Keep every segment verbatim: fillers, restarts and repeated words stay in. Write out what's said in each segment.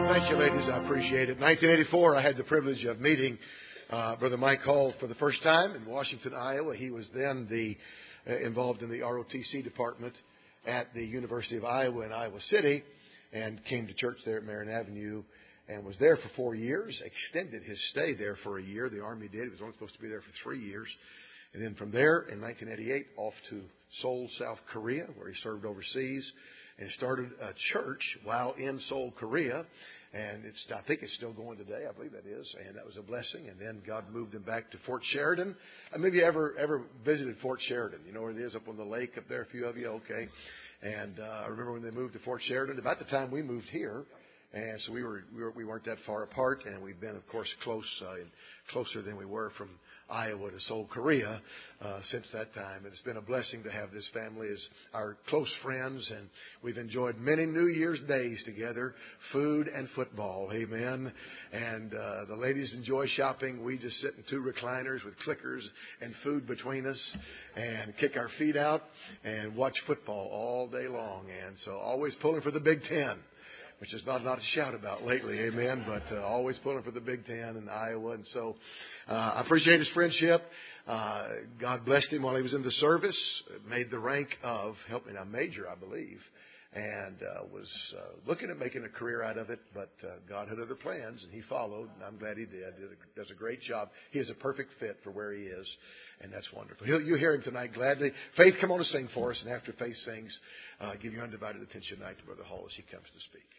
Thank you, ladies. I appreciate it. nineteen eighty-four, I had the privilege of meeting uh, Brother Mike Hall for the first time in Washington, Iowa. He was then the uh, involved in the R O T C department at the University of Iowa in Iowa City, and came to church there at Marion Avenue and was there for four years, extended his stay there for a year. The Army did. He was only supposed to be there for three years. And then from there, in nineteen eighty-eight, off to Seoul, South Korea, where he served overseas and started a church while in Seoul, Korea. And it's, I think it's still going today. I believe that is. And that was a blessing. And then God moved him back to Fort Sheridan. And maybe you ever, ever visited Fort Sheridan? You know where it is, up on the lake up there, a few of you? Okay. And uh, I remember when they moved to Fort Sheridan, about the time we moved here. And so we were, we, were, we weren't that far apart. And we've been, of course, close, uh, closer than we were from Iowa to Seoul, Korea, uh, since that time. And it's been a blessing to have this family as our close friends, and we've enjoyed many New Year's days together, food and football. Amen. And uh, the ladies enjoy shopping. We just sit in two recliners with clickers and food between us and kick our feet out and watch football all day long. And so always pulling for the Big Ten, which is not, not to shout about lately, amen, but uh, always pulling for the Big Ten in Iowa. And so uh, I appreciate his friendship. Uh, God blessed him while he was in the service, made the rank of, help me now, major, I believe, and uh, was uh, looking at making a career out of it, but uh, God had other plans, and he followed, and I'm glad he did. Did a, does a great job. He is a perfect fit for where he is, and that's wonderful. He'll, you'll hear him tonight gladly. Faith, come on and sing for us, and after Faith sings, uh, give your undivided attention tonight to Brother Hall as he comes to speak.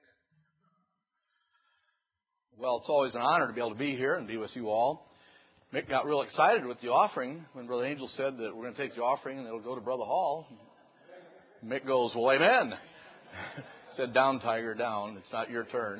Well, it's always an honor to be able to be here and be with you all. Mick got real excited with the offering when Brother Angel said that we're going to take the offering and it'll go to Brother Hall. Mick goes, well, amen. Said, down, Tiger, down. It's not your turn.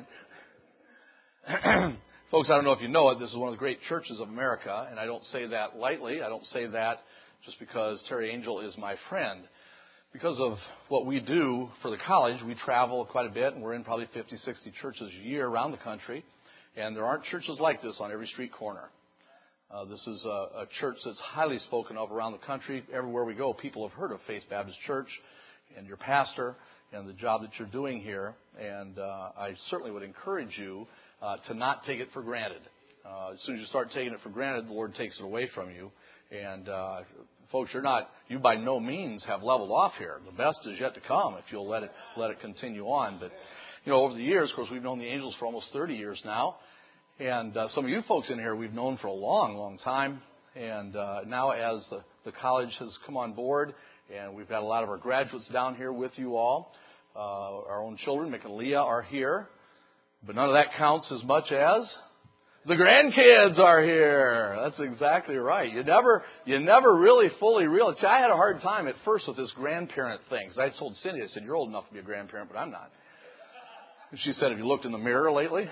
Folks, I don't know if you know it, this is one of the great churches of America, and I don't say that lightly. I don't say that just because Terry Angel is my friend. Because of what we do for the college, we travel quite a bit, and we're in probably fifty, sixty churches a year around the country, and there aren't churches like this on every street corner. Uh, this is a, a church that's highly spoken of around the country. Everywhere we go, people have heard of Faith Baptist Church and your pastor and the job that you're doing here. And uh, I certainly would encourage you uh, to not take it for granted. Uh, as soon as you start taking it for granted, the Lord takes it away from you. And uh, folks, you're not, you by no means have leveled off here. The best is yet to come if you'll let it let it continue on. But you know, over the years, of course, we've known the Angels for almost thirty years now. And uh, some of you folks in here we've known for a long, long time. And uh, now as the, the college has come on board, and we've got a lot of our graduates down here with you all, uh, our own children, Mick and Leah, are here. But none of that counts as much as the grandkids are here. That's exactly right. You never you never really fully realize. See, I had a hard time at first with this grandparent thing. Because I told Cindy, I said, you're old enough to be a grandparent, but I'm not. And she said, have you looked in the mirror lately?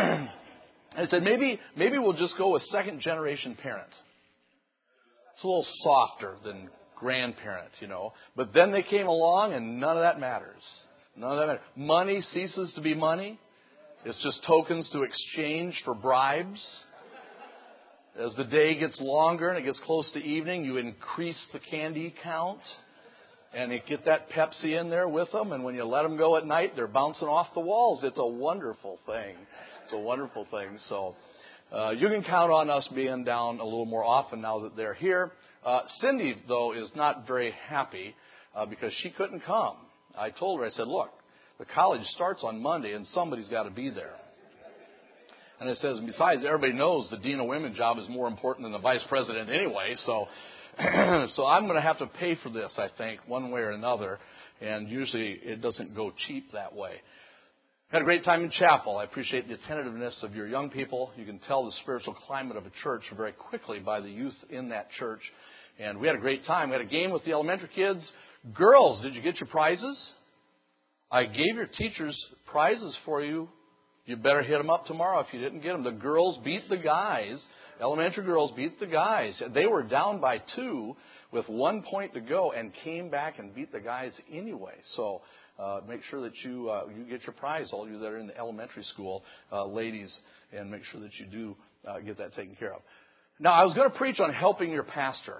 I said, maybe maybe we'll just go with second generation parent. It's a little softer than grandparent, you know. But then they came along and none of that matters. None of that matters. Money ceases to be money. It's just tokens to exchange for bribes. As the day gets longer and it gets close to evening, you increase the candy count. And you get that Pepsi in there with them. And when you let them go at night, they're bouncing off the walls. It's a wonderful thing. It's a wonderful thing. So uh, you can count on us being down a little more often now that they're here. Uh, Cindy, though, is not very happy uh, because she couldn't come. I told her, I said, look, the college starts on Monday and somebody's got to be there. And it says, besides, everybody knows the Dean of Women job is more important than the Vice President anyway. So, so I'm going to have to pay for this, I think, one way or another. And usually it doesn't go cheap that way. Had a great time in chapel. I appreciate the attentiveness of your young people. You can tell the spiritual climate of a church very quickly by the youth in that church. And we had a great time. We had a game with the elementary kids. Girls, did you get your prizes? I gave your teachers prizes for you. You better hit them up tomorrow if you didn't get them. The girls beat the guys. Elementary girls beat the guys. They were down by two with one point to go and came back and beat the guys anyway. So uh, make sure that you uh, you get your prize, all you that are in the elementary school, uh, ladies, and make sure that you do uh, get that taken care of. Now, I was going to preach on helping your pastor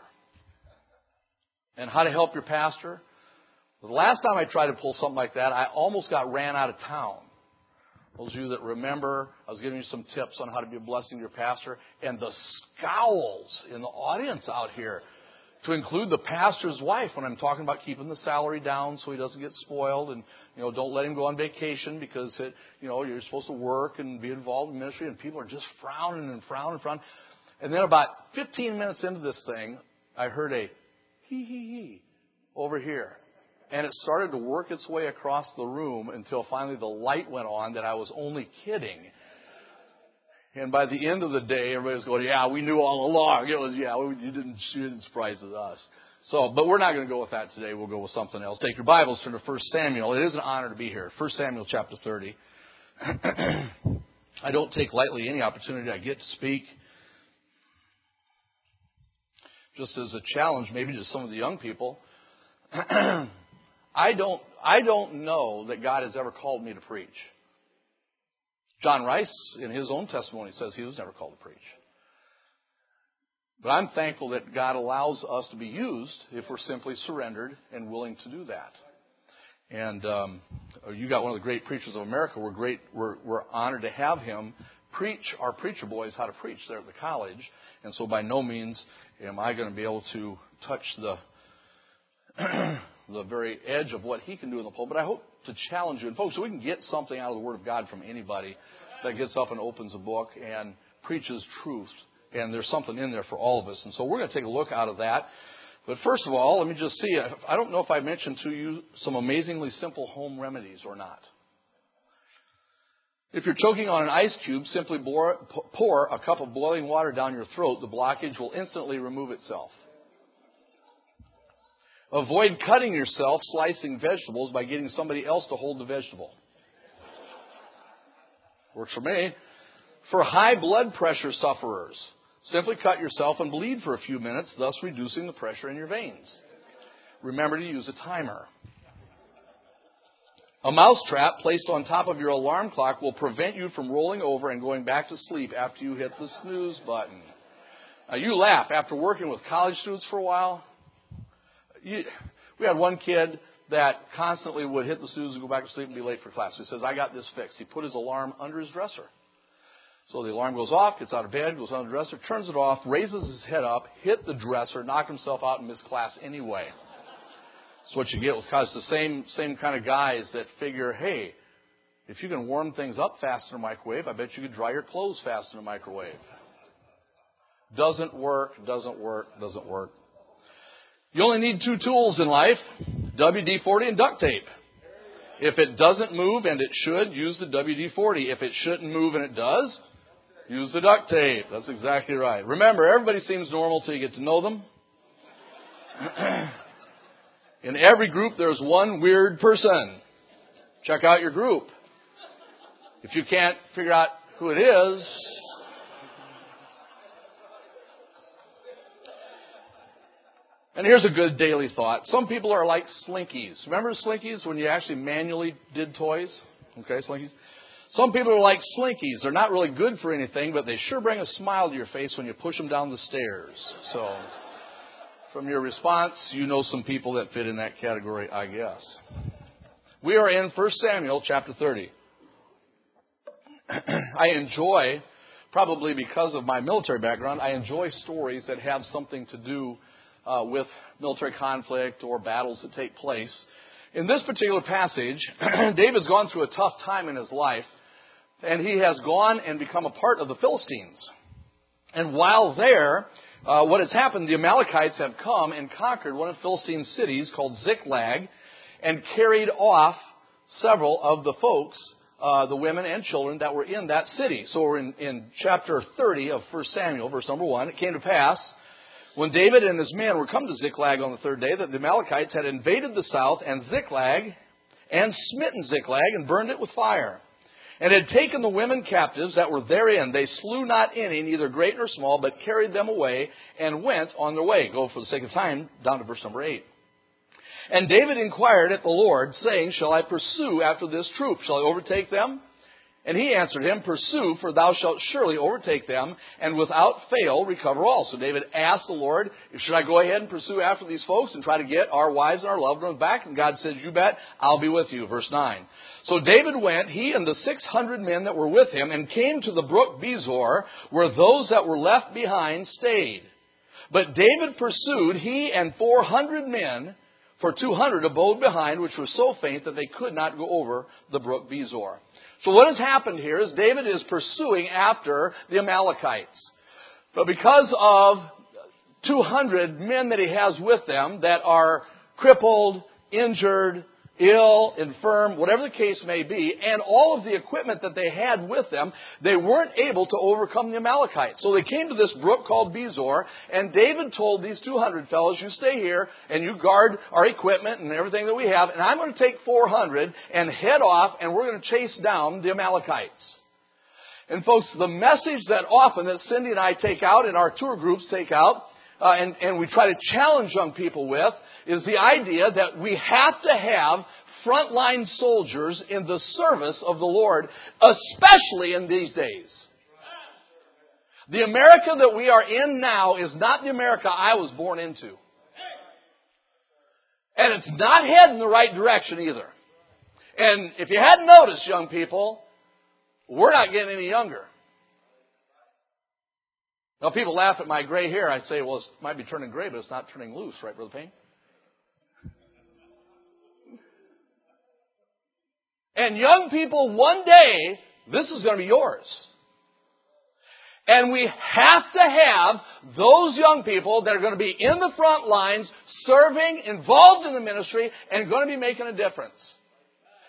and how to help your pastor. The last time I tried to pull something like that, I almost got ran out of town. Those of you that remember, I was giving you some tips on how to be a blessing to your pastor, and the scowls in the audience out here, to include the pastor's wife when I'm talking about keeping the salary down so he doesn't get spoiled, and you know, don't let him go on vacation because it, you know, you're supposed to work and be involved in ministry, and people are just frowning and frowning and frowning. And then about fifteen minutes into this thing, I heard a hee hee hee over here. And it started to work its way across the room until finally the light went on that I was only kidding. And by the end of the day, everybody was going, yeah, we knew all along. It was, yeah, we, you didn't, you didn't surprise us. So, but we're not going to go with that today. We'll go with something else. Take your Bibles, turn to First Samuel. It is an honor to be here. First Samuel chapter thirty. I don't take lightly any opportunity I get to speak. Just as a challenge maybe to some of the young people. I don't, I don't know that God has ever called me to preach. John Rice, in his own testimony, says he was never called to preach. But I'm thankful that God allows us to be used if we're simply surrendered and willing to do that. And um, you got one of the great preachers of America. We're great. We're, we're honored to have him preach our preacher boys how to preach there at the college. And so by no means am I going to be able to touch the the very edge of what he can do in the pulpit. But I hope to challenge you. And folks, so we can get something out of the Word of God from anybody that gets up and opens a book and preaches truth. And there's something in there for all of us. And so we're going to take a look out of that. But first of all, let me just see. I don't know if I mentioned to you some amazingly simple home remedies or not. If you're choking on an ice cube, simply pour, pour a cup of boiling water down your throat. The blockage will instantly remove itself. Avoid cutting yourself slicing vegetables by getting somebody else to hold the vegetable. Works for me. For high blood pressure sufferers, simply cut yourself and bleed for a few minutes, thus reducing the pressure in your veins. Remember to use a timer. A mouse trap placed on top of your alarm clock will prevent you from rolling over and going back to sleep after you hit the snooze button. Now, you laugh. After working with college students for a while, you, we had one kid that constantly would hit the snooze and go back to sleep and be late for class. So he says, I got this fixed. He put his alarm under his dresser. So the alarm goes off, gets out of bed, goes on the dresser, turns it off, raises his head up, hit the dresser, knocked himself out and missed class anyway. That's what you get with college. The same same kind of guys that figure, hey, if you can warm things up fast in a microwave, I bet you could dry your clothes fast in a microwave. Doesn't work, doesn't work, doesn't work. You only need two tools in life, W D forty and duct tape. If it doesn't move, and it should, use the W D forty. If it shouldn't move and it does, use the duct tape. That's exactly right. Remember, everybody seems normal till you get to know them. In every group, there's one weird person. Check out your group. If you can't figure out who it is, and here's a good daily thought. Some people are like Slinkies. Remember Slinkies when you actually manually did toys? Okay, Slinkies. Some people are like Slinkies. They're not really good for anything, but they sure bring a smile to your face when you push them down the stairs. So, from your response, you know some people that fit in that category, I guess. We are in First Samuel chapter thirty. I enjoy, probably because of my military background, I enjoy stories that have something to do uh, with military conflict or battles that take place. In this particular passage, David's gone through a tough time in his life, and he has gone and become a part of the Philistines. And while there, uh, what has happened, the Amalekites have come and conquered one of the Philistine cities called Ziklag and carried off several of the folks, uh, the women and children that were in that city. So we're in, in chapter thirty of First Samuel, verse number one. It came to pass, when David and his men were come to Ziklag on the third day, that the Amalekites had invaded the south and Ziklag, and smitten Ziklag, and burned it with fire, and had taken the women captives that were therein. They slew not any, neither great nor small, but carried them away, and went on their way. Go, for the sake of time, down to verse number eight. And David inquired at the Lord, saying, shall I pursue after this troop? Shall I overtake them? And he answered him, pursue, for thou shalt surely overtake them, and without fail recover all. So David asked the Lord, should I go ahead and pursue after these folks and try to get our wives and our loved ones back? And God said, you bet, I'll be with you. Verse nine. So David went, he and the six hundred men that were with him, and came to the brook Bezor, where those that were left behind stayed. But David pursued, he and four hundred men, for two hundred abode behind, which were so faint that they could not go over the brook Bezor. So what has happened here is David is pursuing after the Amalekites. But because of two hundred men that he has with them that are crippled, injured, ill, infirm, whatever the case may be, and all of the equipment that they had with them, they weren't able to overcome the Amalekites. So they came to this brook called Bezor, and David told these two hundred fellows, you stay here and you guard our equipment and everything that we have, and I'm going to take four hundred and head off, and we're going to chase down the Amalekites. And folks, the message that often that Cindy and I take out and our tour groups take out, uh, and, and we try to challenge young people with, is the idea that we have to have frontline soldiers in the service of the Lord, especially in these days. The America that we are in now is not the America I was born into. And it's not heading the right direction either. And if you hadn't noticed, young people, we're not getting any younger. Now, people laugh at my gray hair. I'd say, well, it might be turning gray, but it's not turning loose, right, Brother Payne? And young people, one day, this is going to be yours. And we have to have those young people that are going to be in the front lines, serving, involved in the ministry, and going to be making a difference.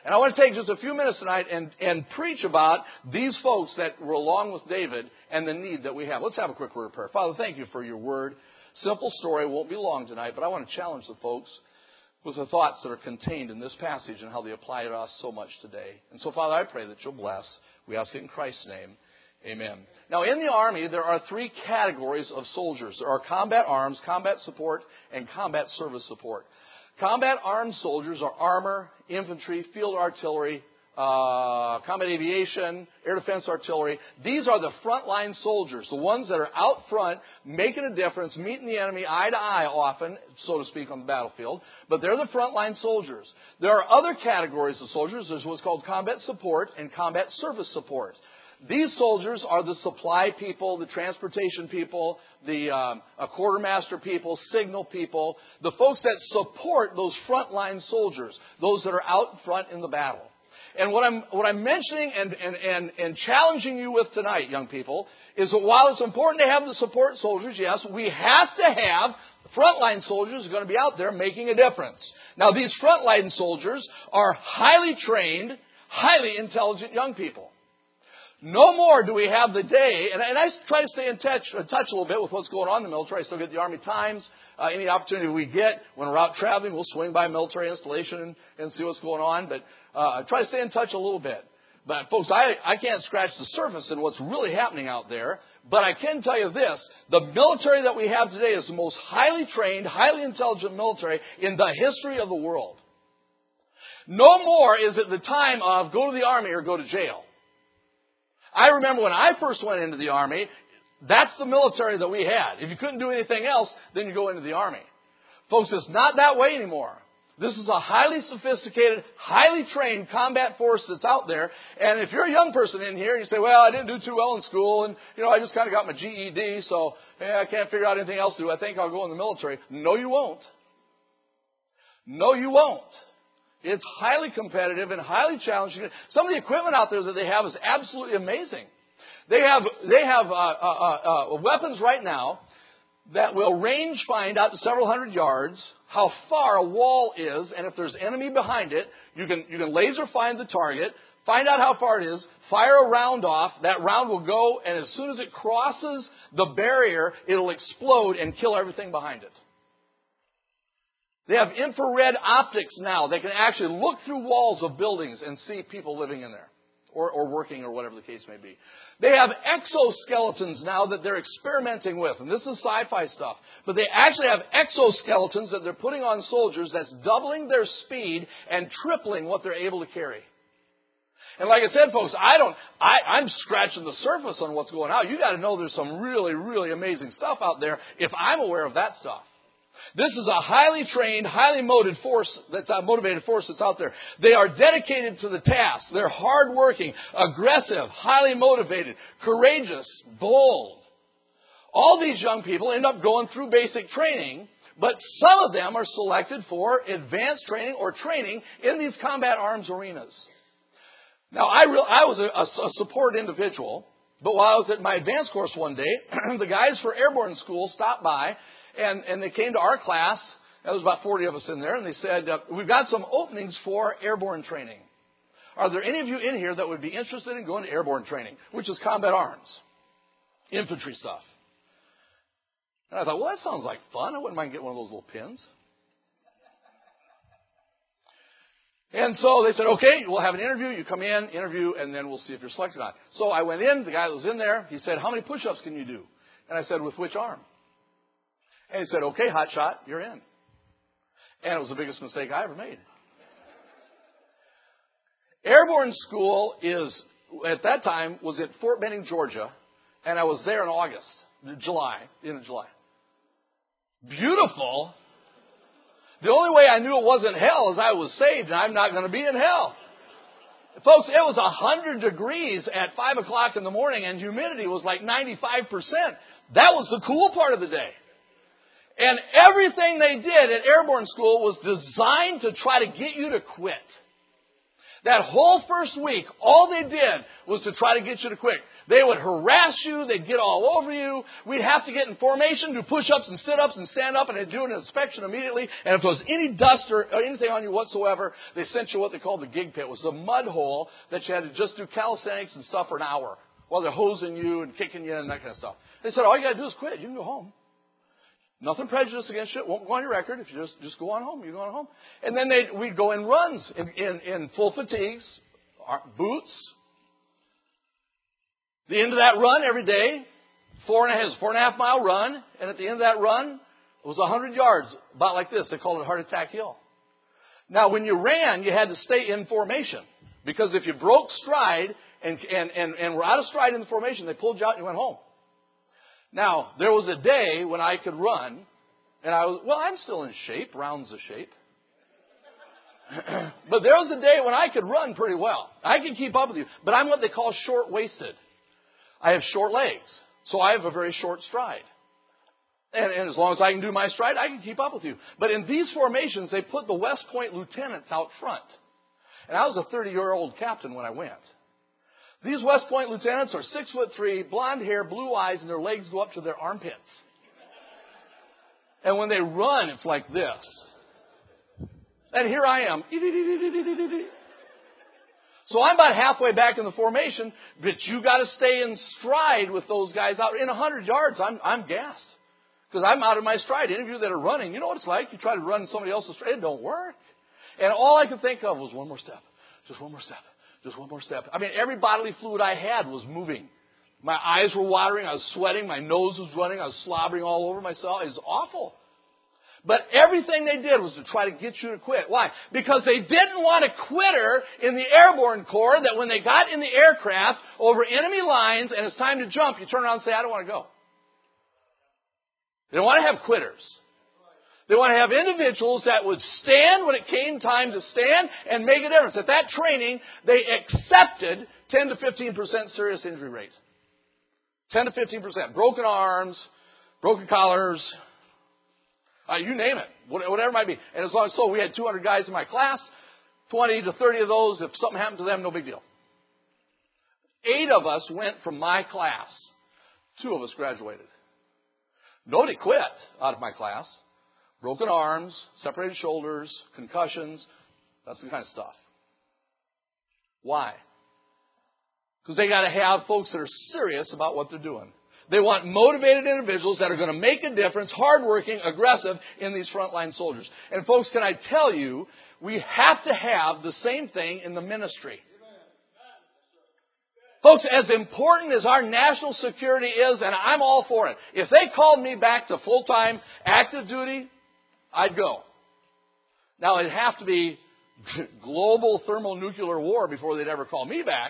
And I want to take just a few minutes tonight and, and preach about these folks that were along with David and the need that we have. Let's have a quick word of prayer. Father, thank you for your word. Simple story, won't be long tonight, but I want to challenge the folks with the thoughts that are contained in this passage and how they apply to us so much today. And so, Father, I pray that you'll bless. We ask it in Christ's name. Amen. Now, in the Army, there are three categories of soldiers. There are combat arms, combat support, and combat service support. Combat armed soldiers are armor, infantry, field artillery, uh, combat aviation, air defense artillery. These are the frontline soldiers, the ones that are out front, making a difference, meeting the enemy eye to eye often, so to speak, on the battlefield. But they're the frontline soldiers. There are other categories of soldiers. There's what's called combat support and combat service support. These soldiers are the supply people, the transportation people, the um, uh, quartermaster people, signal people, the folks that support those frontline soldiers, those that are out front in the battle. And what I'm what I'm mentioning and, and, and, and challenging you with tonight, young people, is that while it's important to have the support soldiers, yes, we have to have frontline soldiers who are going to be out there making a difference. Now, these frontline soldiers are highly trained, highly intelligent young people. No more do we have the day, and, and I try to stay in touch, in touch a little bit with what's going on in the military. I still get the Army Times. Uh, any opportunity we get when we're out traveling, we'll swing by a military installation and, and see what's going on. But uh, I try to stay in touch a little bit. But folks, I, I can't scratch the surface in what's really happening out there. But I can tell you this, the military that we have today is the most highly trained, highly intelligent military in the history of the world. No more is it the time of go to the Army or go to jail. I remember when I first went into the Army, that's the military that we had. If you couldn't do anything else, then you go into the Army. Folks, it's not that way anymore. This is a highly sophisticated, highly trained combat force that's out there. And if you're a young person in here and you say, well, I didn't do too well in school and, you know, I just kind of got my G E D, so yeah, I can't figure out anything else to do. I think I'll go in the military. No, you won't. No, you won't. It's highly competitive and highly challenging. Some of the equipment out there that they have is absolutely amazing. They have they have uh, uh, uh, weapons right now that will range find out to several hundred yards how far a wall is, and if there's enemy behind it, you can you can laser find the target, find out how far it is, fire a round off. That round will go, and as soon as it crosses the barrier, it'll explode and kill everything behind it. They have infrared optics now. They can actually look through walls of buildings and see people living in there or, or working or whatever the case may be. They have exoskeletons now that they're experimenting with. And this is sci-fi stuff. But they actually have exoskeletons that they're putting on soldiers that's doubling their speed and tripling what they're able to carry. And like I said, folks, I don't, I, I'm scratching the surface on what's going on. You got to know there's some really, really amazing stuff out there if I'm aware of that stuff. This is a highly trained, highly motivated force that's a motivated force that's out there. They are dedicated to the task. They're hardworking, aggressive, highly motivated, courageous, bold. All these young people end up going through basic training, but some of them are selected for advanced training or training in these combat arms arenas. Now, I, re- I was a, a support individual, but while I was at my advanced course one day, the guys for airborne school stopped by. And, and they came to our class. There was about forty of us in there. And they said, uh, we've got some openings for airborne training. Are there any of you in here that would be interested in going to airborne training, which is combat arms, infantry stuff? And I thought, well, that sounds like fun. I wouldn't mind getting one of those little pins. And so they said, okay, we'll have an interview. You come in, interview, and then we'll see if you're selected or not. So I went in. The guy that was in there, he said, how many push-ups can you do? And I said, with which arm? And he said, okay, hot shot, you're in. And it was the biggest mistake I ever made. Airborne school is, at that time, was at Fort Benning, Georgia. And I was there in August, July, in July. Beautiful. The only way I knew it wasn't hell is I was saved, and I'm not going to be in hell. Folks, it was one hundred degrees at five o'clock in the morning, and humidity was like ninety-five percent. That was the cool part of the day. And everything they did at airborne school was designed to try to get you to quit. That whole first week, all they did was to try to get you to quit. They would harass you. They'd get all over you. We'd have to get in formation, do push-ups and sit-ups and stand up, and they'd do an inspection immediately. And if there was any dust or, or anything on you whatsoever, they sent you what they called the gig pit. It was a mud hole that you had to just do calisthenics and stuff for an hour while they're hosing you and kicking you and that kind of stuff. They said, all you got to do is quit. You can go home. Nothing prejudiced against you. It won't go on your record. If you just, just go on home, you go on home. And then they'd, we'd go in runs in, in, in full fatigues, boots. The end of that run every day, four and a half, four and a half mile run. And at the end of that run, it was a hundred yards, about like this. They called it Heart Attack Hill. Now, when you ran, you had to stay in formation. Because if you broke stride and, and, and, and were out of stride in the formation, they pulled you out and you went home. Now, there was a day when I could run, and I was, well, I'm still in shape, rounds of shape. But there was a day when I could run pretty well. I can keep up with you, but I'm what they call short-waisted. I have short legs, so I have a very short stride. And, and as long as I can do my stride, I can keep up with you. But in these formations, they put the West Point lieutenants out front. And I was a thirty-year-old captain when I went. These West Point lieutenants are six foot three, blonde hair, blue eyes, and their legs go up to their armpits. And when they run, it's like this. And here I am. So I'm about halfway back in the formation, but you got to stay in stride with those guys out. In a hundred yards, I'm, I'm gassed. Because I'm out of my stride. Any of you that are running, you know what it's like. You try to run somebody else's stride, it don't work. And all I could think of was one more step. Just one more step. Just one more step. I mean, every bodily fluid I had was moving. My eyes were watering. I was sweating. My nose was running. I was slobbering all over myself. It was awful. But everything they did was to try to get you to quit. Why? Because they didn't want a quitter in the Airborne Corps that when they got in the aircraft over enemy lines and it's time to jump, you turn around and say, I don't want to go. They don't want to have quitters. They want to have individuals that would stand when it came time to stand and make a difference. At that training, they accepted ten to fifteen percent serious injury rate. ten to fifteen percent. Broken arms, broken collars, uh, you name it, whatever it might be. And as long as so, we had two hundred guys in my class, twenty to thirty of those, if something happened to them, no big deal. Eight of us went from my class. Two of us graduated. Nobody quit out of my class. Broken arms, separated shoulders, concussions, that's the kind of stuff. Why? Because they got to have folks that are serious about what they're doing. They want motivated individuals that are going to make a difference, hardworking, aggressive in these frontline soldiers. And folks, can I tell you, we have to have the same thing in the ministry. Folks, as important as our national security is, and I'm all for it, if they called me back to full-time active duty, I'd go. Now, it'd have to be global thermonuclear war before they'd ever call me back.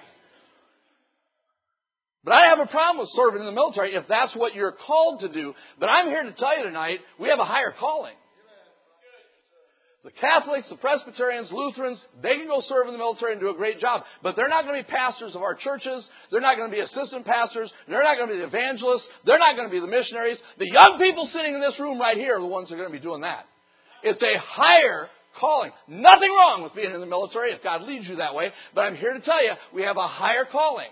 But I have a problem with serving in the military if that's what you're called to do. But I'm here to tell you tonight, we have a higher calling. The Catholics, the Presbyterians, Lutherans, they can go serve in the military and do a great job. But they're not going to be pastors of our churches. They're not going to be assistant pastors. They're not going to be the evangelists. They're not going to be the missionaries. The young people sitting in this room right here are the ones that are going to be doing that. It's a higher calling. Nothing wrong with being in the military if God leads you that way. But I'm here to tell you, we have a higher calling.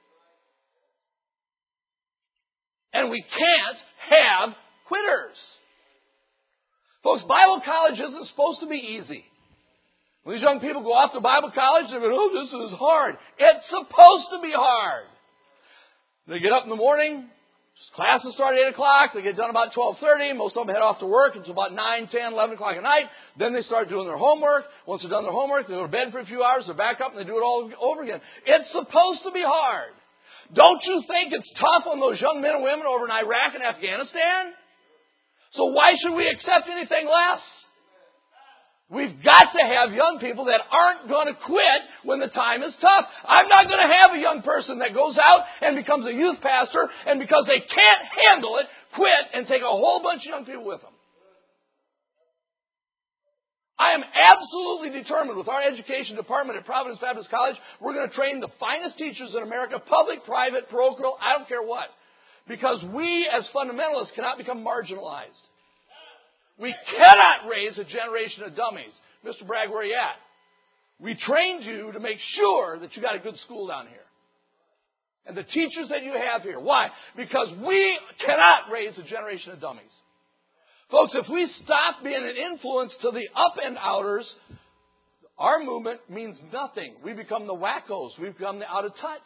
And we can't have quitters. Folks, Bible college isn't supposed to be easy. When these young people go off to Bible college, they go, oh, this is hard. It's supposed to be hard. They get up in the morning. Classes start at eight o'clock. They get done about twelve thirty. Most of them head off to work until about nine, ten, eleven o'clock at night. Then they start doing their homework. Once they're done their homework, they go to bed for a few hours. They're back up and they do it all over again. It's supposed to be hard. Don't you think it's tough on those young men and women over in Iraq and Afghanistan? So why should we accept anything less? We've got to have young people that aren't going to quit when the time is tough. I'm not going to have a young person that goes out and becomes a youth pastor and because they can't handle it, quit and take a whole bunch of young people with them. I am absolutely determined with our education department at Providence Baptist College, we're going to train the finest teachers in America, public, private, parochial, I don't care what. Because we as fundamentalists cannot become marginalized. We cannot raise a generation of dummies. Mister Bragg, where are you at? We trained you to make sure that you got a good school down here. And the teachers that you have here. Why? Because we cannot raise a generation of dummies. Folks, if we stop being an influence to the up and outers, our movement means nothing. We become the wackos. We become the out of touch.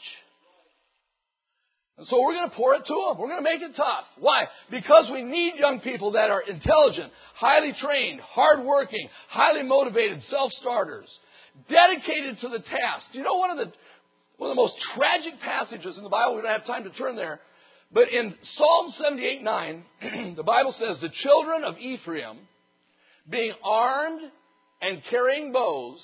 And so we're going to pour it to them. We're going to make it tough. Why? Because we need young people that are intelligent, highly trained, hardworking, highly motivated, self-starters, dedicated to the task. Do you know one of the one of the most tragic passages in the Bible? We don't have time to turn there. But in Psalm seventy-eight nine, the Bible says, the children of Ephraim, being armed and carrying bows,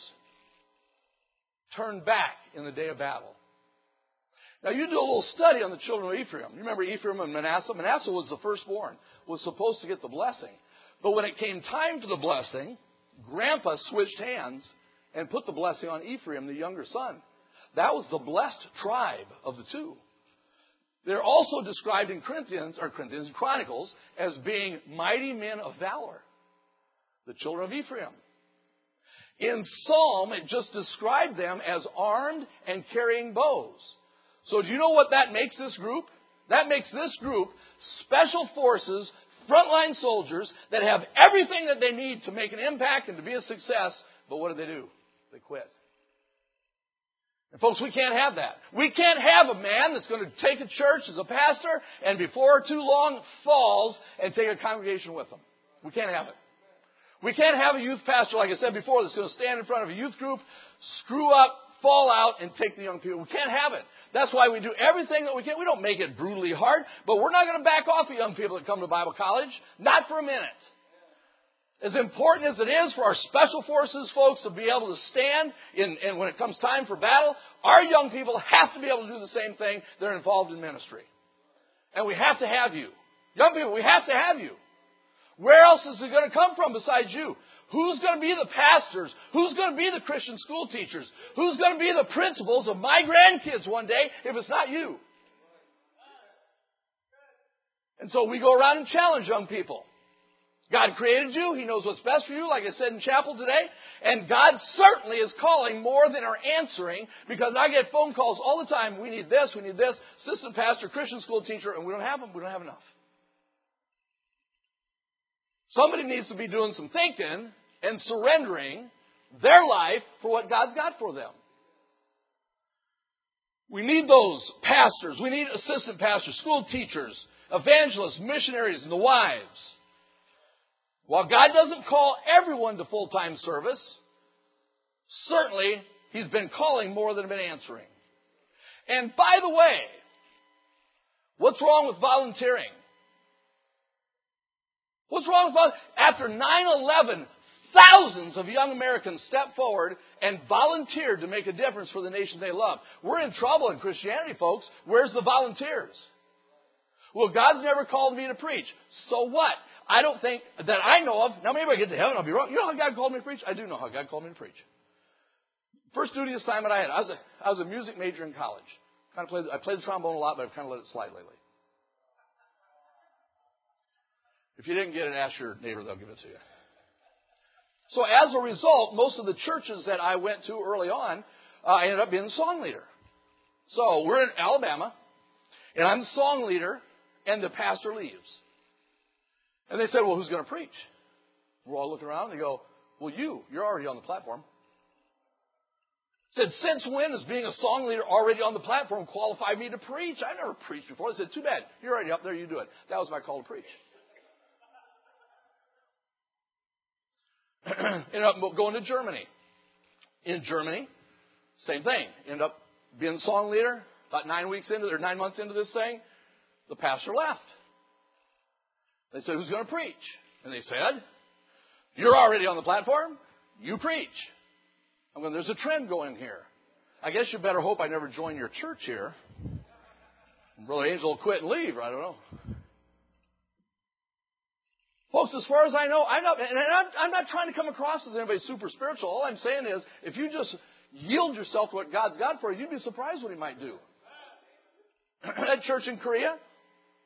turned back in the day of battle. Now, you do a little study on the children of Ephraim. You remember Ephraim and Manasseh? Manasseh was the firstborn, was supposed to get the blessing. But when it came time for the blessing, Grandpa switched hands and put the blessing on Ephraim, the younger son. That was the blessed tribe of the two. They're also described in Corinthians, or Corinthians Chronicles, as being mighty men of valor. The children of Ephraim. In Psalm, it just described them as armed and carrying bows. So do you know what that makes this group? That makes this group special forces, frontline soldiers that have everything that they need to make an impact and to be a success. But what do they do? They quit. And folks, we can't have that. We can't have a man that's going to take a church as a pastor and before too long falls and take a congregation with him. We can't have it. We can't have a youth pastor, like I said before, that's going to stand in front of a youth group, screw up, fall out, and take the young people. We can't have it. That's why we do everything that we can. We don't make it brutally hard, but we're not going to back off the young people that come to Bible college. Not for a minute. As important as it is for our special forces folks to be able to stand in, and when it comes time for battle, our young people have to be able to do the same thing. They're involved in ministry. And we have to have you. Young people, we have to have you. Where else is it going to come from besides you? Who's going to be the pastors? Who's going to be the Christian school teachers? Who's going to be the principals of my grandkids one day if it's not you? And so we go around and challenge young people. God created you. He knows what's best for you, like I said in chapel today. And God certainly is calling more than are answering, because I get phone calls all the time. We need this, we need this. Assistant pastor, Christian school teacher, and we don't have them. We don't have enough. Somebody needs to be doing some thinking and surrendering their life for what God's got for them. We need those pastors. We need assistant pastors, school teachers, evangelists, missionaries, and the wives. While God doesn't call everyone to full-time service, certainly He's been calling more than been answering. And by the way, what's wrong with volunteering? What's wrong with volunteering? After nine eleven, thousands of young Americans stepped forward and volunteered to make a difference for the nation they love. We're in trouble in Christianity, folks. Where's the volunteers? Well, God's never called me to preach. So what? I don't think that I know of. Now, maybe I get to heaven, I'll be wrong. You know how God called me to preach? I do know how God called me to preach. First duty assignment I had, I was a, I was a music major in college. Kind of played, I played the trombone a lot, but I've kind of let it slide lately. If you didn't get it, ask your neighbor, they'll give it to you. So as a result, most of the churches that I went to early on, uh, I ended up being the song leader. So we're in Alabama, and I'm the song leader, and the pastor leaves. And they said, well, who's going to preach? We're all looking around, and they go, well, you, you're already on the platform. I said, since when is being a song leader already on the platform qualify me to preach? I never preached before. They said, too bad. You're already up there, you do it. That was my call to preach. Ended up going to Germany. In Germany, same thing. Ended up being song leader. About nine weeks into, or nine months into this thing, the pastor left. They said, who's going to preach? And they said, you're already on the platform. You preach. I'm going, there's a trend going here. I guess you better hope I never join your church here. Brother Angel will quit and leave. I don't know. Folks, as far as I know, I'm not, and I'm, I'm not trying to come across as anybody super spiritual. All I'm saying is, if you just yield yourself to what God's got for you, you'd be surprised what He might do. That church in Korea,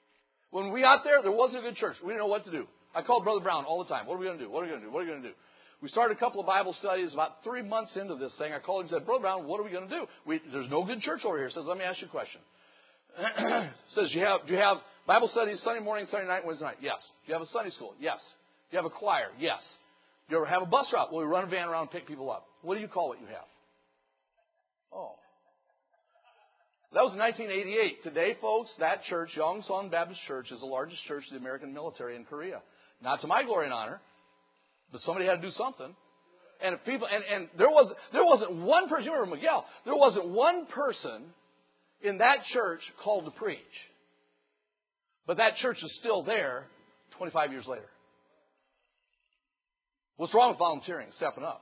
when we got there, there wasn't a good church. We didn't know what to do. I called Brother Brown all the time. What are we going to do? What are we going to do? What are we going to do? We started a couple of Bible studies about three months into this thing. I called him and said, Brother Brown, what are we going to do? We, there's no good church over here. He says, let me ask you a question. says, do you, have, do you have Bible studies Sunday morning, Sunday night, Wednesday night? Yes. Do you have a Sunday school? Yes. Do you have a choir? Yes. Do you ever have a bus route? Well, we run a van around and pick people up. What do you call what you have? Oh. That was nineteen eighty-eight. Today, folks, that church, Yongsan Baptist Church, is the largest church of the American military in Korea. Not to my glory and honor, but somebody had to do something. And if people, and, and there was there wasn't one person. You remember Miguel? There wasn't one person in that church called to preach. But that church is still there twenty-five years later. What's wrong with volunteering, stepping up?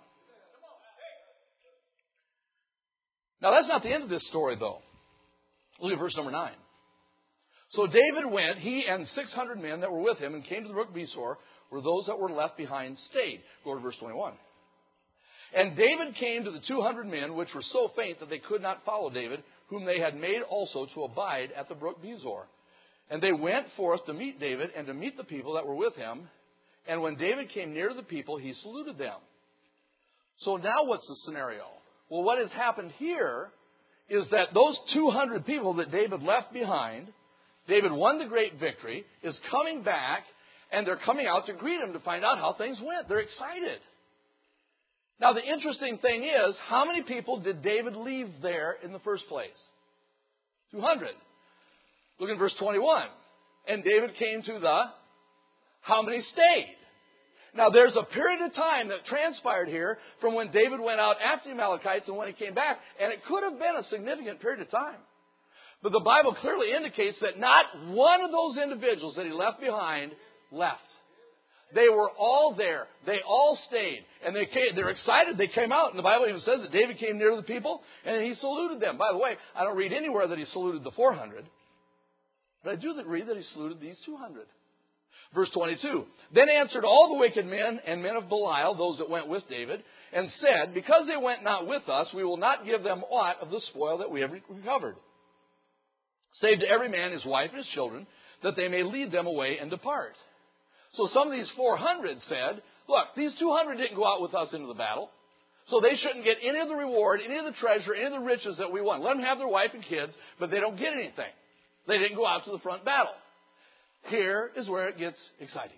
Now, that's not the end of this story, though. Look at verse number nine. So David went, he and six hundred men that were with him, and came to the brook Besor, where those that were left behind stayed. Go to verse twenty-one. And David came to the two hundred men, which were so faint that they could not follow David, whom they had made also to abide at the brook Besor. And they went forth to meet David and to meet the people that were with him. And when David came near to the people, he saluted them. So now what's the scenario? Well, what has happened here is that those two hundred people that David left behind, David won the great victory, is coming back, and they're coming out to greet him to find out how things went. They're excited. Now, the interesting thing is, how many people did David leave there in the first place? two hundred. Look at verse twenty-one. And David came to the... How many stayed? Now, there's a period of time that transpired here from when David went out after the Amalekites and when he came back, and it could have been a significant period of time. But the Bible clearly indicates that not one of those individuals that he left behind left. They were all there. They all stayed. And they came, they're excited. They came out. And the Bible even says that David came near to the people and he saluted them. By the way, I don't read anywhere that he saluted the four hundred. But I do read that he saluted these two hundred. Verse twenty-two. Then answered all the wicked men and men of Belial, those that went with David, and said, because they went not with us, we will not give them aught of the spoil that we have recovered. Save to every man his wife and his children, that they may lead them away and depart. So some of these four hundred said, look, these two hundred didn't go out with us into the battle, so they shouldn't get any of the reward, any of the treasure, any of the riches that we won. Let them have their wife and kids, but they don't get anything. They didn't go out to the front battle. Here is where it gets exciting.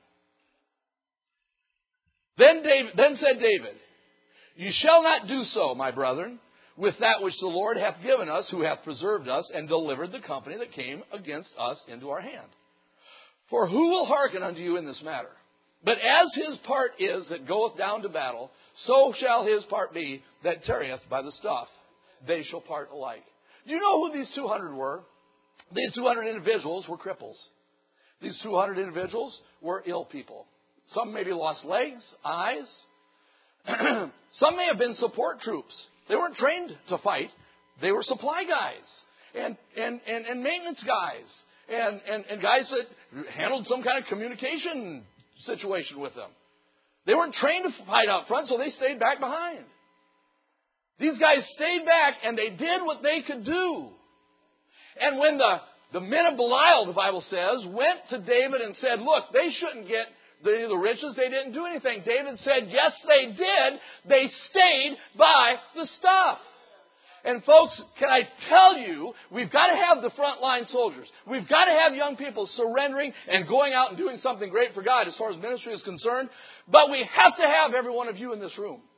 Then David, then said David, you shall not do so, my brethren, with that which the Lord hath given us, who hath preserved us, and delivered the company that came against us into our hand. For who will hearken unto you in this matter? But as his part is that goeth down to battle, so shall his part be that tarrieth by the stuff. They shall part alike. Do you know who these two hundred were? These two hundred individuals were cripples. These two hundred individuals were ill people. Some maybe lost legs, eyes. Some may have been support troops. They weren't trained to fight. They were supply guys and, and, and, and maintenance guys and, and, and guys that handled some kind of communication situation with them. They weren't trained to fight out front, so they stayed back behind. These guys stayed back and they did what they could do. And when the The men of Belial, the Bible says, went to David and said, look, they shouldn't get the, the riches. They didn't do anything. David said, yes, they did. They stayed by the stuff. And folks, can I tell you, we've got to have the frontline soldiers. We've got to have young people surrendering and going out and doing something great for God as far as ministry is concerned. But we have to have every one of you in this room.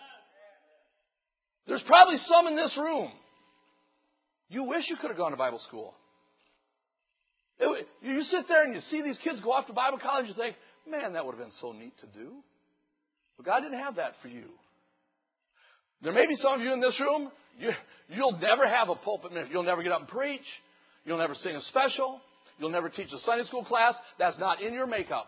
There's probably some in this room. You wish you could have gone to Bible school. It, you sit there and you see these kids go off to Bible college, you think, man, that would have been so neat to do. But God didn't have that for you. There may be some of you in this room, you, you'll never have a pulpit ministry. You'll never get up and preach. You'll never sing a special. You'll never teach a Sunday school class. That's not in your makeup.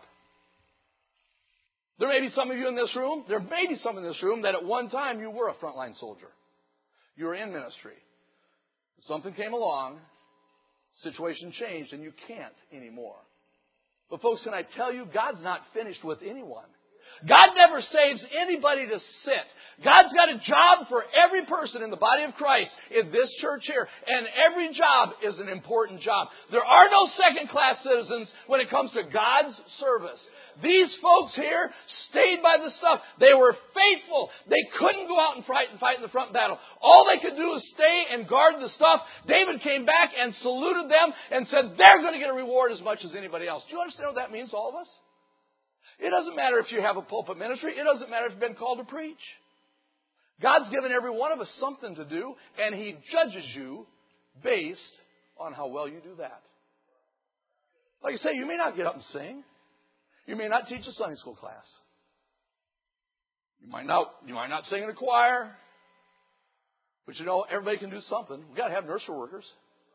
There may be some of you in this room, there may be some in this room that at one time you were a frontline soldier. You were in ministry. Something came along. Situation changed and you can't anymore. But folks, can I tell you, God's not finished with anyone. God never saves anybody to sit. God's got a job for every person in the body of Christ in this church here. And every job is an important job. There are no second-class citizens when it comes to God's service. These folks here stayed by the stuff. They were faithful. They couldn't go out and fight and fight in the front battle. All they could do was stay and guard the stuff. David came back and saluted them and said, they're going to get a reward as much as anybody else. Do you understand what that means to all of us? It doesn't matter if you have a pulpit ministry. It doesn't matter if you've been called to preach. God's given every one of us something to do, and He judges you based on how well you do that. Like I say, you may not get up and sing. You may not teach a Sunday school class. You might not, you might not sing in a choir. But you know, everybody can do something. We've got to have nursery workers.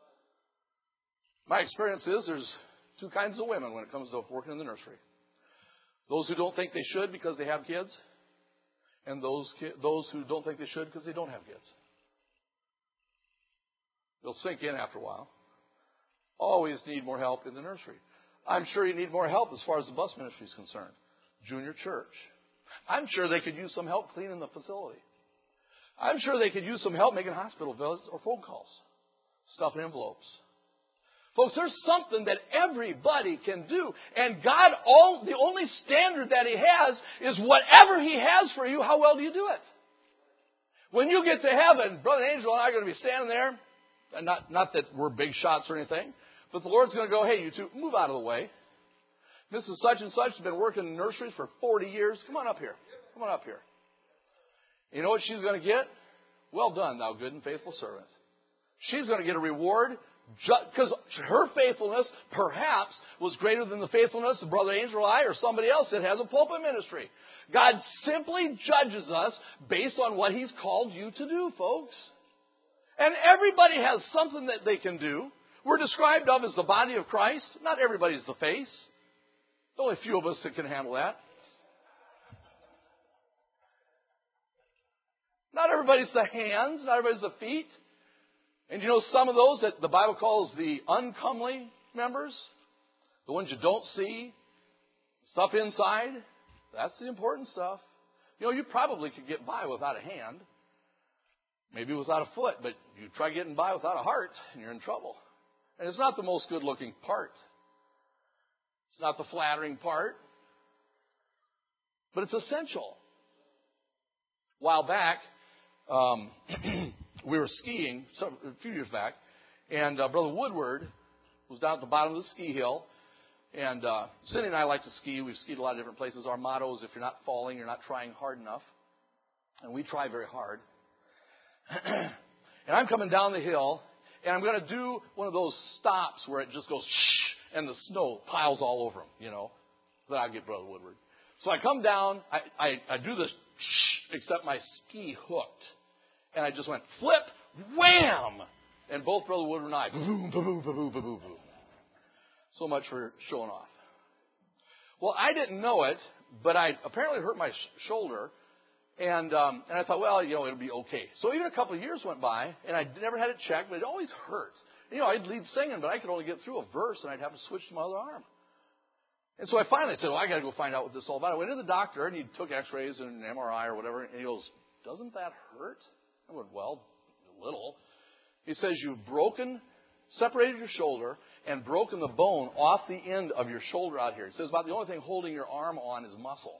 My experience is there's two kinds of women when it comes to working in the nursery. Those who don't think they should because they have kids, and those ki- those who don't think they should because they don't have kids. They'll sink in after a while. Always need more help in the nursery. I'm sure you need more help as far as the bus ministry is concerned. Junior church. I'm sure they could use some help cleaning the facility. I'm sure they could use some help making hospital visits or phone calls, stuffing envelopes. Folks, there's something that everybody can do. And God, all the only standard that He has is whatever He has for you, how well do you do it? When you get to heaven, Brother Angel and I are going to be standing there. And not, not that we're big shots or anything, but the Lord's going to go, hey, you two, move out of the way. Missus Such and Such has been working in nurseries for forty years. Come on up here. Come on up here. You know what she's going to get? Well done, thou good and faithful servant. She's going to get a reward because her faithfulness perhaps was greater than the faithfulness of Brother Angel or I or somebody else that has a pulpit ministry. God simply judges us based on what He's called you to do, folks. And everybody has something that they can do. We're described of as the body of Christ. Not everybody's the face. There's only a few of us that can handle that. Not everybody's the hands. Not everybody's the feet. And you know some of those that the Bible calls the uncomely members? The ones you don't see. Stuff inside. That's the important stuff. You know, you probably could get by without a hand. Maybe without a foot. But you try getting by without a heart and you're in trouble. And it's not the most good-looking part. It's not the flattering part. But it's essential. A while back, um, we were skiing some, a few years back, and uh, Brother Woodward was down at the bottom of the ski hill. And uh, Cindy and I like to ski. We've skied a lot of different places. Our motto is if you're not falling, you're not trying hard enough. And we try very hard. And I'm coming down the hill, and I'm going to do one of those stops where it just goes shh, and the snow piles all over them, you know. Then I get Brother Woodward. So I come down, I, I, I do this shh, except my ski hooked. And I just went flip, wham! And both Brother Woodward and I, boom, boom, boom, boom, boom, boom. So much for showing off. Well, I didn't know it, but I apparently hurt my sh- shoulder. And um, and I thought, well, you know, it'll be okay. So even a couple of years went by, and I never had it checked, but it always hurt. You know, I'd lead singing, but I could only get through a verse, and I'd have to switch to my other arm. And so I finally said, well, I got to go find out what this is all about. I went to the doctor, and he took x-rays and an M R I or whatever, and he goes, doesn't that hurt? I went, well, a little. He says, you've broken, separated your shoulder, and broken the bone off the end of your shoulder out here. He says, about the only thing holding your arm on is muscle.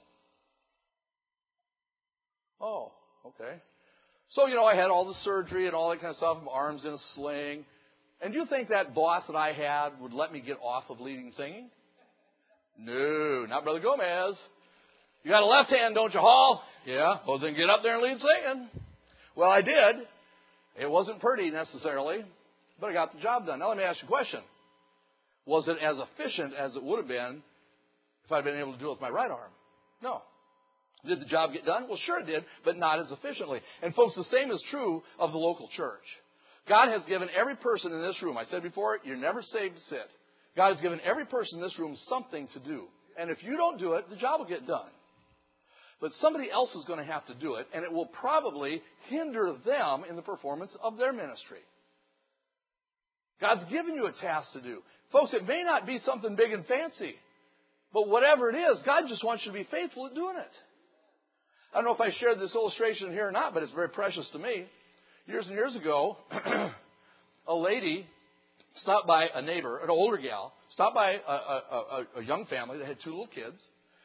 Oh, okay. So, you know, I had all the surgery and all that kind of stuff, arms in a sling. And do you think that boss that I had would let me get off of leading singing? No, not Brother Gomez. You got a left hand, don't you, Hall? Yeah. Well, then get up there and lead singing. Well, I did. It wasn't pretty necessarily, but I got the job done. Now, let me ask you a question. Was it as efficient as it would have been if I'd been able to do it with my right arm? No. Did the job get done? Well, sure it did, but not as efficiently. And folks, the same is true of the local church. God has given every person in this room, I said before, you're never saved to sit. God has given every person in this room something to do. And if you don't do it, the job will get done. But somebody else is going to have to do it, and it will probably hinder them in the performance of their ministry. God's given you a task to do. Folks, it may not be something big and fancy, but whatever it is, God just wants you to be faithful at doing it. I don't know if I shared this illustration here or not, but it's very precious to me. Years and years ago, a lady stopped by a neighbor, an older gal, stopped by a, a, a, a young family that had two little kids.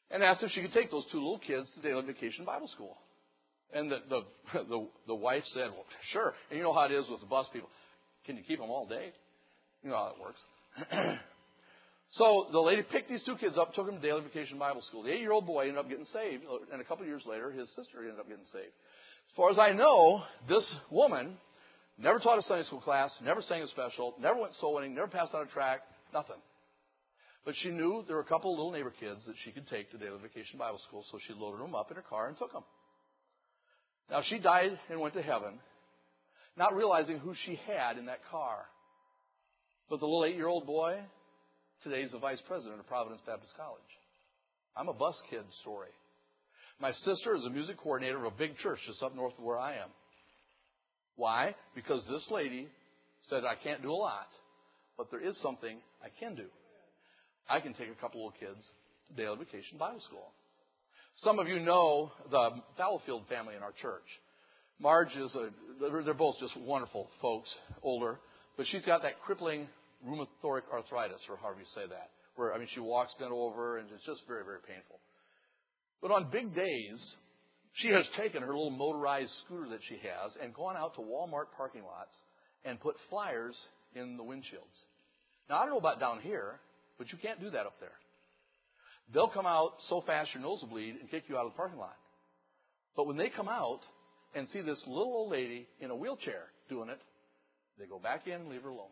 and asked if she could take those two little kids to daily vacation Bible school. And the, the, the, the wife said, well, sure. And you know how it is with the bus people. Can you keep them all day? You know how it works. So the lady picked these two kids up, took them to daily vacation Bible school. The eight-year-old boy ended up getting saved, and a couple of years later, his sister ended up getting saved. As far as I know, this woman never taught a Sunday school class, never sang a special, never went soul winning, never passed out a tract, nothing. But she knew there were a couple of little neighbor kids that she could take to daily vacation Bible school, so she loaded them up in her car and took them. Now, she died and went to heaven, not realizing who she had in that car. But the little eight-year-old boy, today is the vice president of Providence Baptist College. I'm a bus kid story. My sister is a music coordinator of a big church just up north of where I am. Why? Because this lady said, I can't do a lot, but there is something I can do. I can take a couple of kids to daily vacation Bible school. Some of you know the Fallowfield family in our church. Marge is a, they're both just wonderful folks, older, but she's got that crippling rheumatoid arthritis, or however you say that, where, I mean, she walks bent over, and it's just very, very painful. But on big days, she has taken her little motorized scooter that she has and gone out to Walmart parking lots and put flyers in the windshields. Now, I don't know about down here, but you can't do that up there. They'll come out so fast your nose will bleed and kick you out of the parking lot. But when they come out and see this little old lady in a wheelchair doing it, they go back in and leave her alone.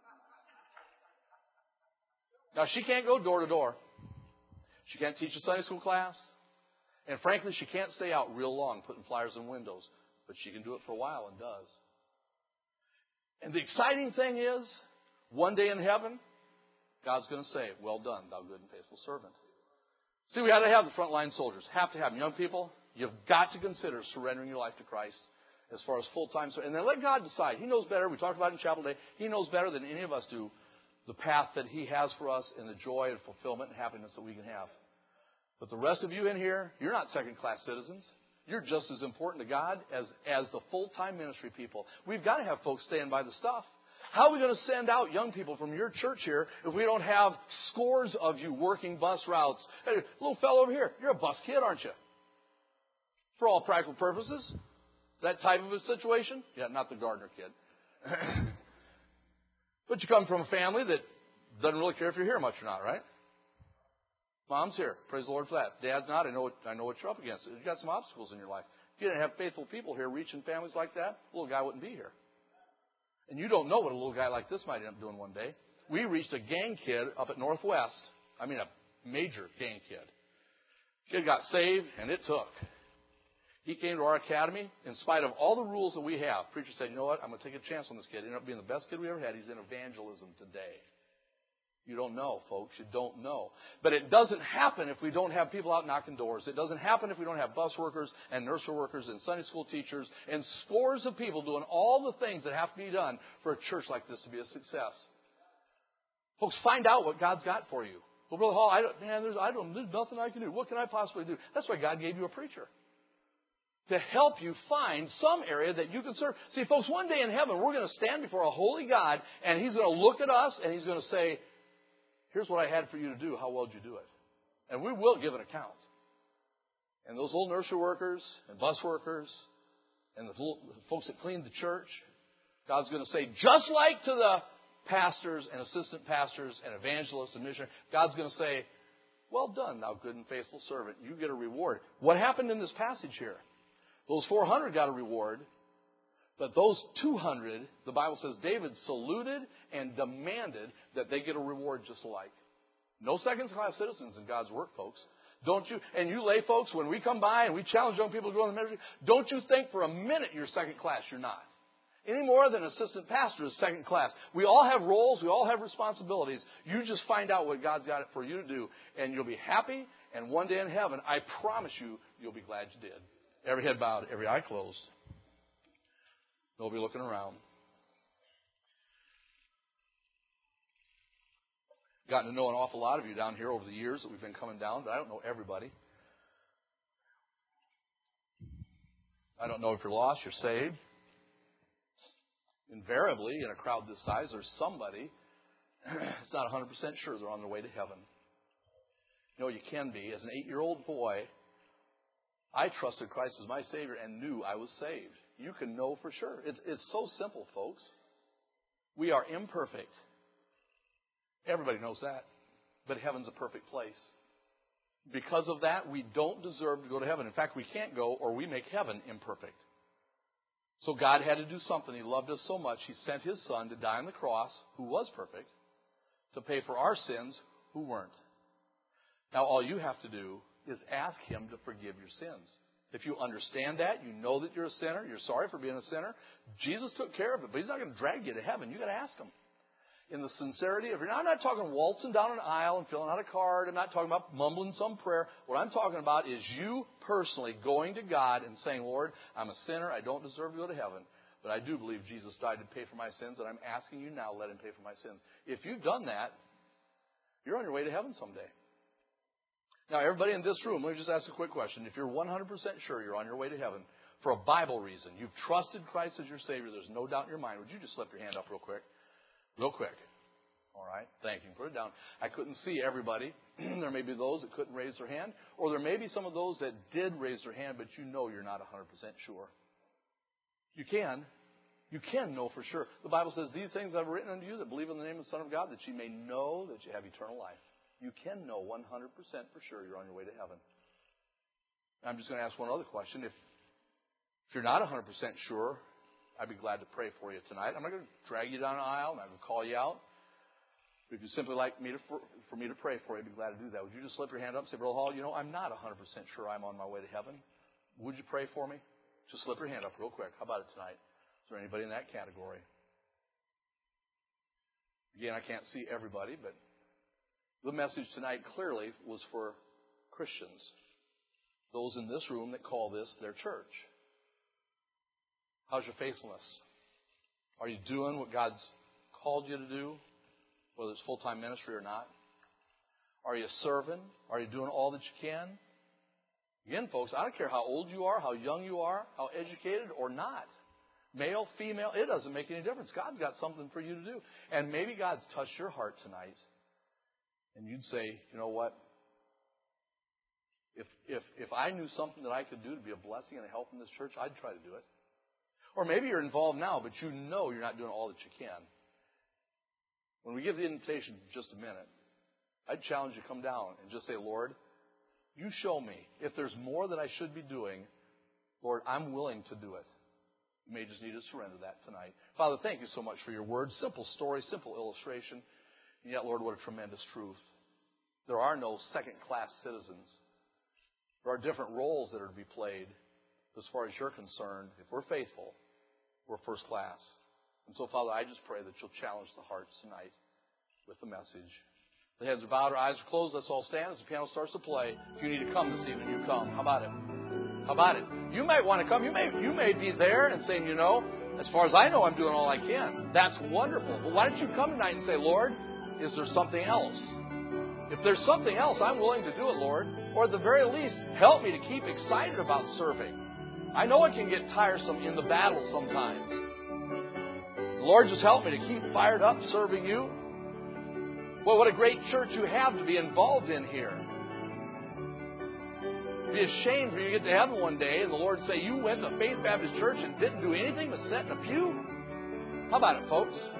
Now, she can't go door to door. She can't teach a Sunday school class. And frankly, she can't stay out real long putting flyers in windows. But she can do it for a while and does. And the exciting thing is, one day in heaven, God's going to say, well done, thou good and faithful servant. See, we have to have the frontline soldiers. Have to have them. Young people, you've got to consider surrendering your life to Christ as far as full-time. And then let God decide. He knows better. We talked about it in chapel today. He knows better than any of us do the path that He has for us and the joy and fulfillment and happiness that we can have. But the rest of you in here, you're not second-class citizens. You're just as important to God as, as the full-time ministry people. We've got to have folks staying by the stuff. How are we going to send out young people from your church here if we don't have scores of you working bus routes? Hey, little fellow over here, you're a bus kid, aren't you? For all practical purposes. That type of a situation? Yeah, not the Gardner kid. But you come from a family that doesn't really care if you're here much or not, right? Mom's here. Praise the Lord for that. Dad's not. I know what, I know what you're up against. You've got some obstacles in your life. If you didn't have faithful people here reaching families like that, the little guy wouldn't be here. And you don't know what a little guy like this might end up doing one day. We reached a gang kid up at Northwest. I mean, a major gang kid. Kid got saved, and it took. He came to our academy in spite of all the rules that we have. Preacher said, you know what, I'm going to take a chance on this kid. He ended up being the best kid we ever had. He's in evangelism today. You don't know, folks. You don't know. But it doesn't happen if we don't have people out knocking doors. It doesn't happen if we don't have bus workers and nursery workers and Sunday school teachers and scores of people doing all the things that have to be done for a church like this to be a success. Folks, find out what God's got for you. Well, Brother Hall, I don't, man, there's, I don't, there's nothing I can do. What can I possibly do? That's why God gave you a preacher. To help you find some area that you can serve. See, folks, one day in heaven, we're going to stand before a holy God, and He's going to look at us, and He's going to say, here's what I had for you to do. How well did you do it? And we will give an account. And those old nursery workers and bus workers and the folks that cleaned the church, God's going to say, just like to the pastors and assistant pastors and evangelists and missionaries, God's going to say, well done, thou good and faithful servant. You get a reward. What happened in this passage here? Those four hundred got a reward. But those two hundred, the Bible says, David saluted and demanded that they get a reward just alike. No second-class citizens in God's work, folks. Don't you? And you lay folks, when we come by and we challenge young people to go in the ministry, don't you think for a minute you're second class. You're not. Any more than assistant pastor is second class. We all have roles. We all have responsibilities. You just find out what God's got for you to do, and you'll be happy. And one day in heaven, I promise you, you'll be glad you did. Every head bowed, every eye closed. Nobody looking around. Gotten to know an awful lot of you down here over the years that we've been coming down, but I don't know everybody. I don't know if you're lost, you're saved. Invariably, in a crowd this size, there's somebody that's not one hundred percent sure they're on their way to heaven. You know, you can be. As an eight-year-old boy, I trusted Christ as my Savior and knew I was saved. You can know for sure. It's, it's so simple, folks. We are imperfect. Everybody knows that. But heaven's a perfect place. Because of that, we don't deserve to go to heaven. In fact, we can't go or we make heaven imperfect. So God had to do something. He loved us so much, He sent His Son to die on the cross, who was perfect, to pay for our sins, who weren't. Now, all you have to do is ask Him to forgive your sins. If you understand that, you know that you're a sinner, you're sorry for being a sinner, Jesus took care of it, but He's not going to drag you to heaven. You've got to ask Him. In the sincerity of your... Now, I'm not talking waltzing down an aisle and filling out a card. I'm not talking about mumbling some prayer. What I'm talking about is you personally going to God and saying, Lord, I'm a sinner. I don't deserve to go to heaven. But I do believe Jesus died to pay for my sins, and I'm asking you now, let Him pay for my sins. If you've done that, you're on your way to heaven someday. Now, everybody in this room, let me just ask a quick question. If you're one hundred percent sure you're on your way to heaven for a Bible reason, you've trusted Christ as your Savior, there's no doubt in your mind, would you just slip your hand up real quick? Real quick. All right. Thank you. Put it down. I couldn't see everybody. There may be those that couldn't raise their hand, or there may be some of those that did raise their hand, but you know you're not one hundred percent sure. You can. You can know for sure. The Bible says, these things I've written unto you that believe in the name of the Son of God, that you may know that you have eternal life. You can know one hundred percent for sure you're on your way to heaven. I'm just going to ask one other question. If, if you're not one hundred percent sure, I'd be glad to pray for you tonight. I'm not going to drag you down an aisle. I'm not going to call you out. But if you'd simply like me to, for, for me to pray for you, I'd be glad to do that. Would you just slip your hand up and say, Brother Hall, you know, I'm not one hundred percent sure I'm on my way to heaven. Would you pray for me? Just slip your hand up real quick. How about it tonight? Is there anybody in that category? Again, I can't see everybody, but the message tonight clearly was for Christians. Those in this room that call this their church. How's your faithfulness? Are you doing what God's called you to do? Whether it's full-time ministry or not. Are you serving? Are you doing all that you can? Again, folks, I don't care how old you are, how young you are, how educated or not. Male, female, it doesn't make any difference. God's got something for you to do. And maybe God's touched your heart tonight. And you'd say, you know what? If, if, if I knew something that I could do to be a blessing and a help in this church, I'd try to do it. Or maybe you're involved now, but you know you're not doing all that you can. When we give the invitation in just a minute, I'd challenge you to come down and just say, Lord, you show me. If there's more that I should be doing, Lord, I'm willing to do it. You may just need to surrender that tonight. Father, thank you so much for your word. Simple story, simple illustration. And yet, Lord, what a tremendous truth. There are no second-class citizens. There are different roles that are to be played. As far as you're concerned, if we're faithful, we're first class. And so, Father, I just pray that you'll challenge the hearts tonight with the message. The heads are bowed, our eyes are closed. Let's all stand as the piano starts to play. If you need to come this evening, you come. How about it? How about it? You might want to come. You may, you may be there and saying, you know, as far as I know, I'm doing all I can. That's wonderful. But why don't you come tonight and say, Lord, is there something else? If there's something else, I'm willing to do it, Lord. Or at the very least, help me to keep excited about serving. I know it can get tiresome in the battle sometimes. Lord, just help me to keep fired up serving you. Well, what a great church you have to be involved in here. It'd be a shame for you to get to heaven one day and the Lord say, you went to Faith Baptist Church and didn't do anything but sit in a pew? How about it, folks?